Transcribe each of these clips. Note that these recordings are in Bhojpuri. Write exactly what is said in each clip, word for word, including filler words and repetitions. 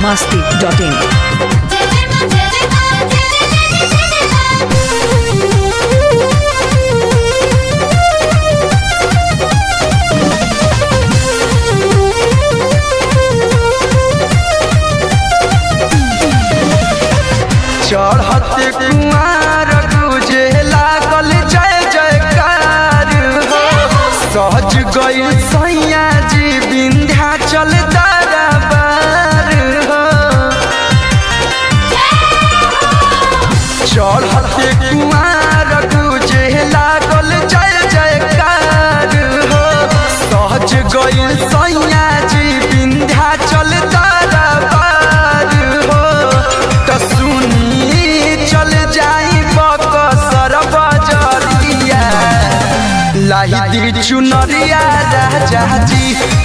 masti dot in. चढ़ते कुमार गुजे लागल जय जयकार हो सहज गई सैया जी विंध्याचल दरबार हो। चढ़ते कुमार गुजे लागल जय जयकार हो सहज गई सैया जी विंध्याचल दरबार हो। तो सुनी चल जाई बकसर बजरिया लाही दी चुनरिया राजा जी।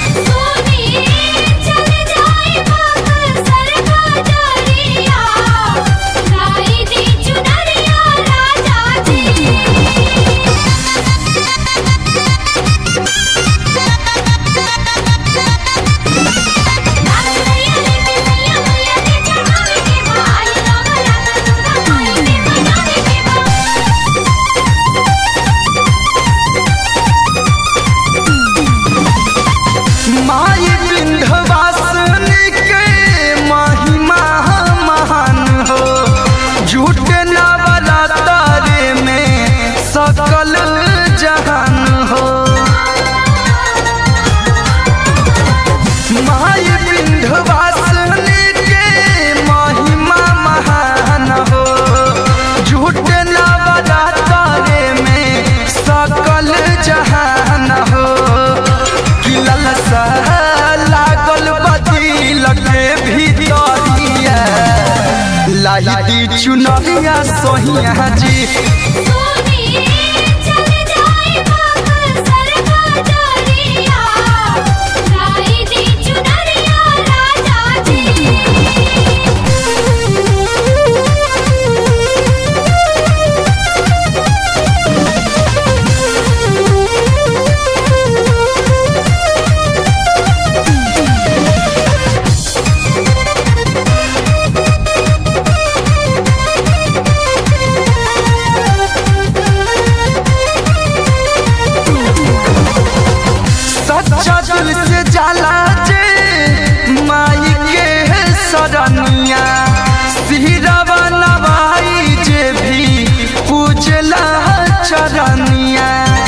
माई विंध्यवासिनी के महिमा महान हो झूठे नवरात्रि में सकल जहान हो। माई विंध्यवासिनी के महिमा महान हो झूठे नवरात्रि में सकल जहान हो। लागल बदी लगे भीतरिया लाही दी चुनरिया सोहिया जी। सच्चा दिल से जाला जे माई के सरनिया सिहरवा नवाई जे भी पूजला चरनिया।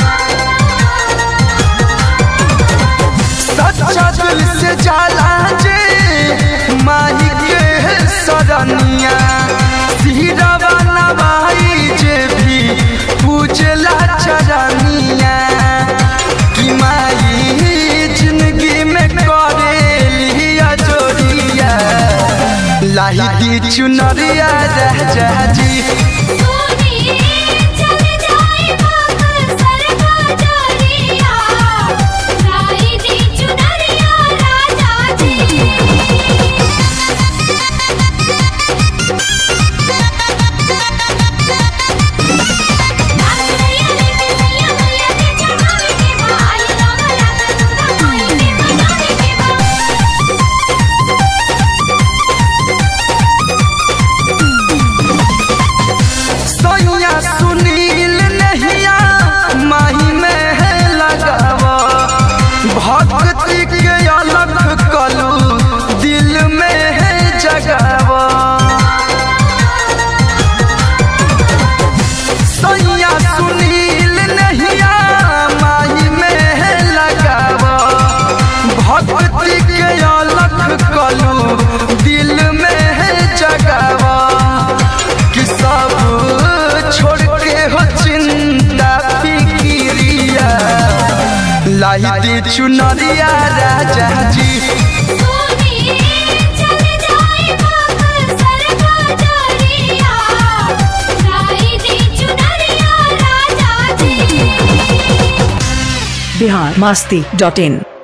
सच्चा दिल से जाला जे माई के सरनिया सिहरवा नवाई जे भी पूजला चरनिया। कि माई जिंदगी में करेली जोड़िया लाही दी चुनरिया राजा जी। सुनील नहिया माही में लगावा भक्ति के अलग कलू दिल में जगावा। सैया सुनील नहिया माही में लगावा भक्ति के अलग कलू दिल में जगावा। कि सब छोड़ के हो चिंता फिकिरिया लाही दी चुनरिया राजा जी। Bihar masti dot in.